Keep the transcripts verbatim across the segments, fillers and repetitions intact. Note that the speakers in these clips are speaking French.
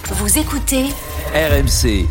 Vous écoutez R M C.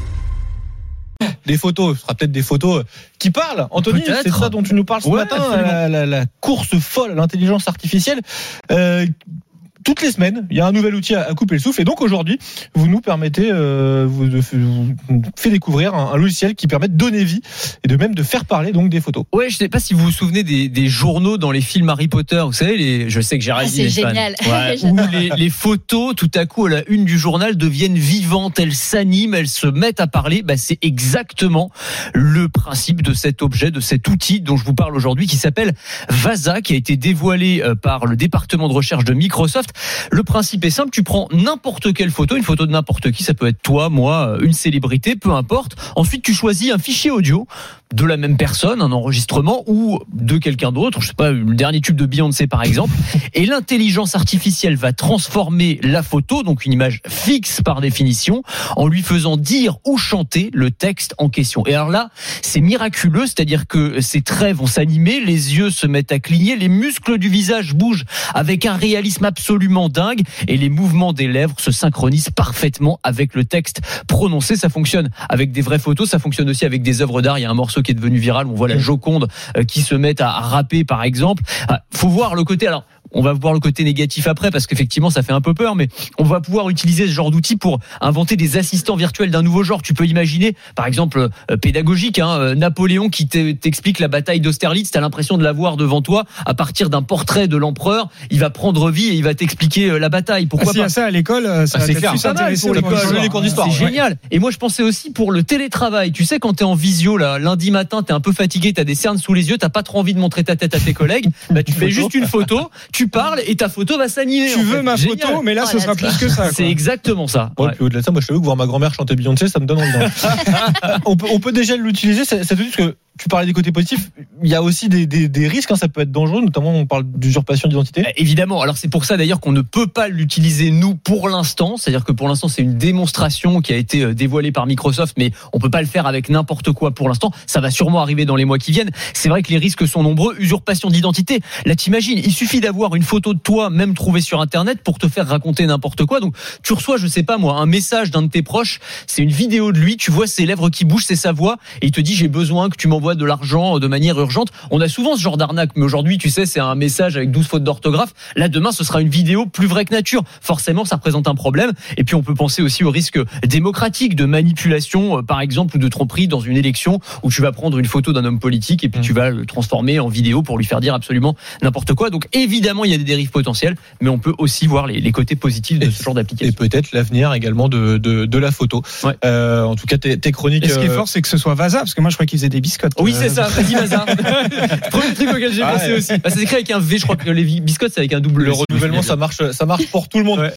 Des photos, ce sera peut-être des photos qui parlent. Anthony, Peut-être. c'est ça dont tu nous parles ce Ouais, matin, absolument. la, la, la course folle à l'intelligence artificielle. Euh, toutes les semaines, il y a un nouvel outil à, à couper le souffle. Et donc aujourd'hui, vous nous permettez, euh, vous, de, vous fait découvrir un, un logiciel qui permet de donner vie et de même de faire parler donc des photos. Ouais, je sais pas si vous vous souvenez des, des journaux dans les films Harry Potter. Vous savez, les, je sais que j'ai Ah, réalisé c'est les fans. génial. Ouais, J'adore. où les, les photos, tout à coup, à la une du journal, deviennent vivantes. Elles s'animent, elles se mettent à parler. Bah, c'est exactement le principe de cet objet, de cet outil dont je vous parle aujourd'hui, qui s'appelle Vasa, qui a été dévoilé par le département de recherche de Microsoft. Le principe est simple, tu prends n'importe quelle photo, une photo de n'importe qui, ça peut être toi, moi, une célébrité, peu importe. Ensuite, tu choisis un fichier audio de la même personne, un enregistrement ou de quelqu'un d'autre, je sais pas, le dernier tube de Beyoncé par exemple, et l'intelligence artificielle va transformer la photo, donc une image fixe par définition, en lui faisant dire ou chanter le texte en question. Et alors là, c'est miraculeux, c'est-à-dire que ses traits vont s'animer, les yeux se mettent à cligner, les muscles du visage bougent avec un réalisme absolument dingue, et les mouvements des lèvres se synchronisent parfaitement avec le texte prononcé. Ça fonctionne avec des vraies photos, ça fonctionne aussi avec des œuvres d'art. Il y a un morceau qui est devenu viral, on voit la Joconde qui se met à rapper par exemple. Faut voir le côté, alors on va voir le côté négatif après parce qu'effectivement ça fait un peu peur, mais on va pouvoir utiliser ce genre d'outils pour inventer des assistants virtuels d'un nouveau genre. Tu peux imaginer par exemple euh, pédagogique, hein, Napoléon qui t'explique la bataille d'Austerlitz, t'as l'impression de la voir devant toi à partir d'un portrait de l'empereur, il va prendre vie et il va t'expliquer euh, la bataille. Pourquoi ah, si pas y a ça à l'école, ça Ah, va c'est peut-être clair, plus pas mal intéresser pour les l'école, cours les cours d'histoire. C'est Ouais. génial. Et moi je pensais aussi pour le télétravail, tu sais quand t'es en visio là, lundi matin, t'es un peu fatigué, t'as des cernes sous les yeux, t'as pas trop envie de montrer ta tête à tes collègues, bah tu fais juste une photo, tu parles et ta photo va s'animer. Tu en veux fait. ma Génial. photo, mais là Oh, ce la sera plus que ça. C'est quoi. exactement ça. Ouais, Ouais. puis au-delà de ça, moi je t'avoue que voir ma grand-mère chanter Beyoncé, ça me donne envie. on, peut, on peut déjà l'utiliser, cet outil, parce que tu parlais des côtés positifs, il y a aussi des, des, des risques, hein, ça peut être dangereux, notamment on parle d'usurpation d'identité. Euh, Évidemment, alors c'est pour ça d'ailleurs qu'on ne peut pas l'utiliser nous pour l'instant, c'est-à-dire que pour l'instant c'est une démonstration qui a été euh, dévoilée par Microsoft, mais on peut pas le faire avec n'importe quoi pour l'instant, ça va sûrement arriver dans les mois qui viennent. C'est vrai que les risques sont nombreux, usurpation d'identité, là t'imagines, il suffit d'avoir une photo de toi, même trouvée sur internet, pour te faire raconter n'importe quoi, donc tu reçois, je sais pas moi, un message d'un de tes proches, c'est une vidéo de lui, tu vois ses lèvres qui bougent, c'est sa voix, et il te dit j'ai besoin que tu m'envoies de l'argent de manière urgente. On a souvent ce genre d'arnaque, mais aujourd'hui, tu sais, c'est un message avec douze fautes d'orthographe. Là, demain, ce sera une vidéo plus vraie que nature. Forcément, ça représente un problème. Et puis, on peut penser aussi au risque démocratique de manipulation, par exemple, ou de tromperie dans une élection où tu vas prendre une photo d'un homme politique et puis tu vas le transformer en vidéo pour lui faire dire absolument n'importe quoi. Donc, évidemment, il y a des dérives potentielles, mais on peut aussi voir les, les côtés positifs de Et, ce genre et d'application. peut-être l'avenir également de, de, de la photo. Ouais. Euh, en tout cas, tes, tes chroniques. Et ce qui est euh, fort, c'est que ce soit Vasa, parce que moi je crois qu'ils faisaient des biscottes. Oui, Euh, c'est ça. Vas-y, Mazar. Premier truc auquel j'ai Ah pensé ouais. aussi. Bah, c'est écrit avec un V, je crois que les biscottes, c'est avec un double Le V. renouvellement, ça marche, ça marche pour tout le monde. Ouais.